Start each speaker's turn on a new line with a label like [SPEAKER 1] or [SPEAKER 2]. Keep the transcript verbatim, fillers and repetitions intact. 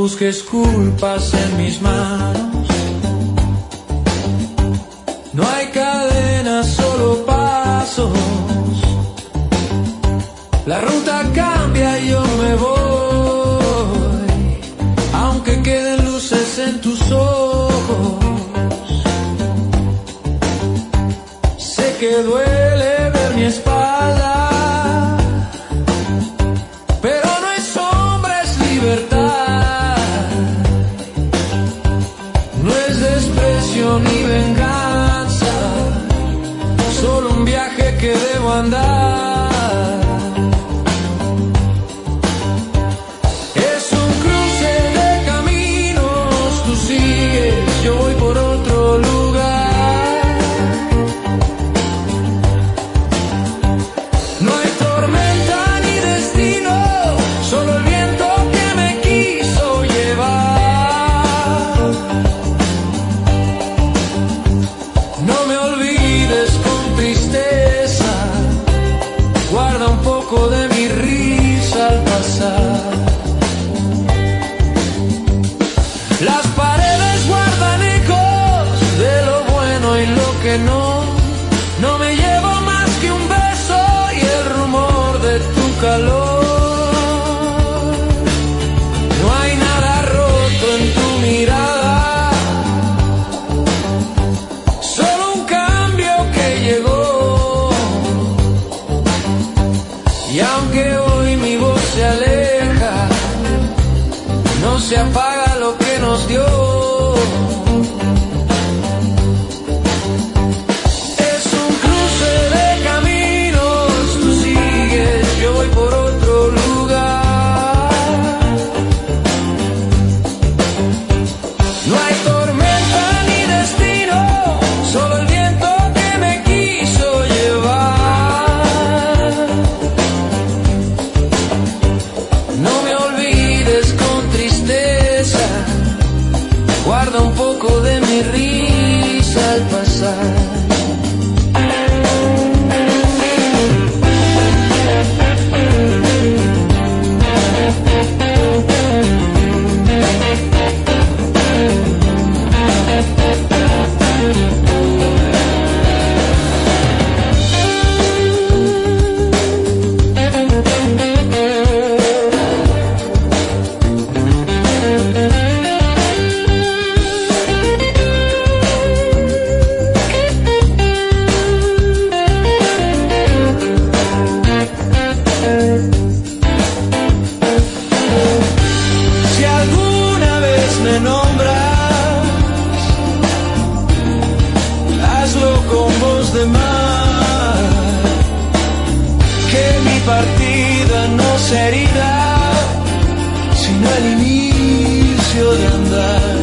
[SPEAKER 1] busques culpas en mis manos. No hay cadenas, solo pasos. La ruta cambia y yo me voy, aunque queden luces en tus ojos. Sé que duele ver mi espalda, pero no es sombra, es libertad. No es desprecio ni venganza, solo un viaje que debo andar. Yo voy por otro lugar. No hay tormenta ni destino, solo el viento que me quiso llevar. No me olvides con tristeza, guarda un poco de mi risa al pasar. Las paredes guardan ecos de lo bueno y lo que no. No me llevo más que un beso y el rumor de tu calor. No hay nada roto en tu mirada, solo un cambio que llegó. Y aunque hoy mi voz se aleja, no se apaga lo que nos dio. Es un cruce de caminos, tú sigues, yo voy por otro lugar. No hay tormenta ni destino, solo el viento que me quiso llevar. No me olvides con tristeza, guarda un poco de mi risa al pasar. Partida no sería sino el inicio de andar.